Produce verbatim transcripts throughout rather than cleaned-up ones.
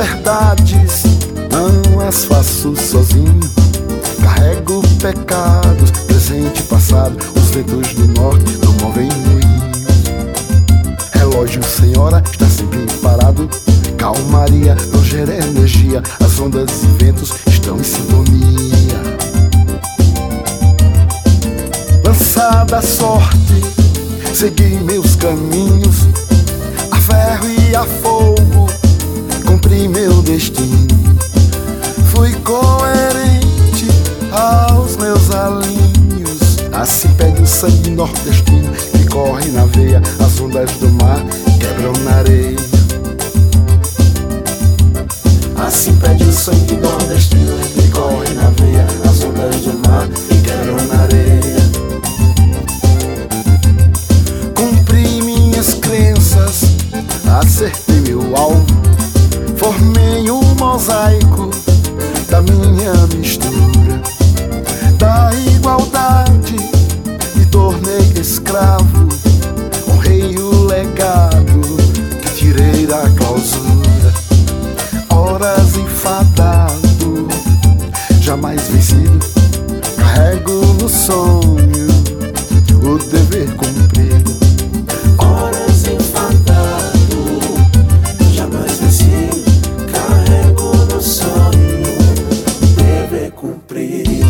verdades não as faço sozinho. Carrego pecados, presente e passado. Os ventos do norte não movem moinhos. Relógio sem hora está sempre parado. Calmaria não gera energia. As ondas e ventos estão em sintonia. Lançada a sorte, segui meus caminhos. A ferro e a fogo cumpri meu destino. Fui coerente aos meus alinhos. Assim pede o sangue nordestino que corre na veia. As ondas do mar quebram na areia. Assim pede o sangue nordestino que corre na veia. As ondas do mar quebram na areia. Cumpri minhas crenças, acertei meu alvo. Formei um mosaico da minha mistura. Da igualdade me tornei escravo. Honrei o legado que tirei da clausura. Horas enfadado, jamais vencido. Carrego no sonho o dever cumprido. Horas enfadado, jamais vencido. Carrego no sonho o dever cumprido.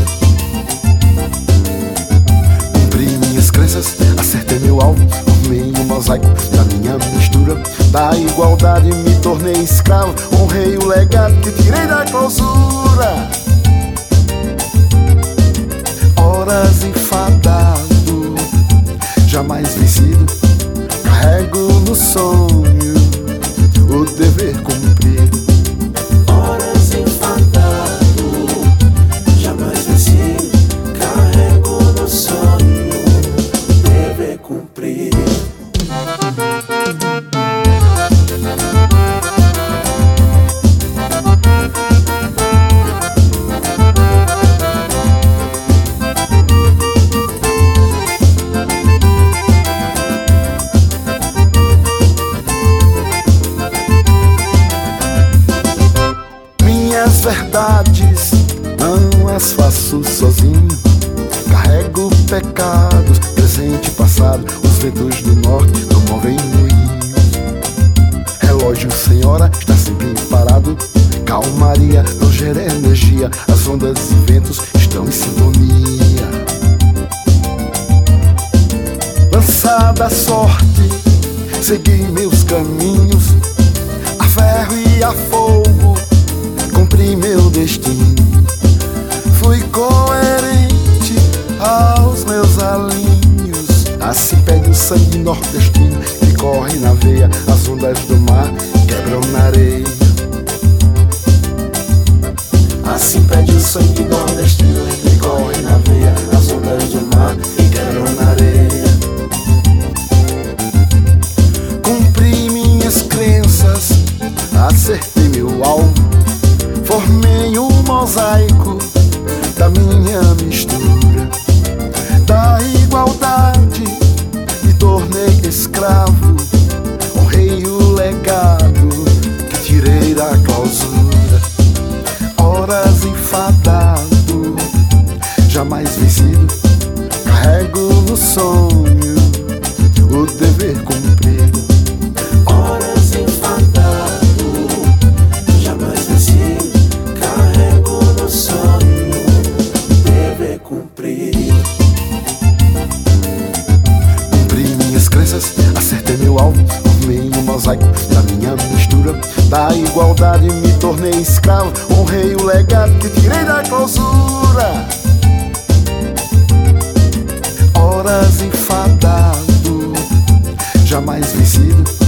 Cumpri minhas crenças, acertei meu alvo. Formei um mosaico da minha mistura. Da igualdade me tornei escravo. Honrei o legado que tirei da clausura. Horas enfadado, jamais vencido. Carrego no sonho o dever cumprido. Horas enfadado, jamais vencido. Carrego no sonho o dever cumprido. Minhas verdades não as faço sozinho. Carrego pecados, presente e passado. Os ventos do norte não movem moinhos. Relógio sem hora está sempre parado. Calmaria não gera energia. As ondas e ventos estão em sintonia. Lançada a sorte, segui meus caminhos. A ferro e a fogo cumpri meu destino. Fui coerente aos meus alinhos. Assim pede o sangue nordestino que corre na veia. As ondas do mar quebram na areia. Assim pede o sangue nordestino que corre na veia. As ondas do mar quebram na areia. Cumpri minhas crenças, acertei meu alvo. Formei um mosaico da minha mistura. Da igualdade me tornei escravo. Honrei o legado que tirei da clausura. Horas enfadado, jamais vencido. Carrego no sonho o dever cumprido. Horas enfadado, jamais vencido. Carrego no sonho o dever cumprido. Cumpri minhas crenças, acertei meu alvo. Formei um mosaico da minha mistura. Da igualdade me tornei escravo. Honrei o legado que tirei da clausura. Horas enfadado, jamais vencido.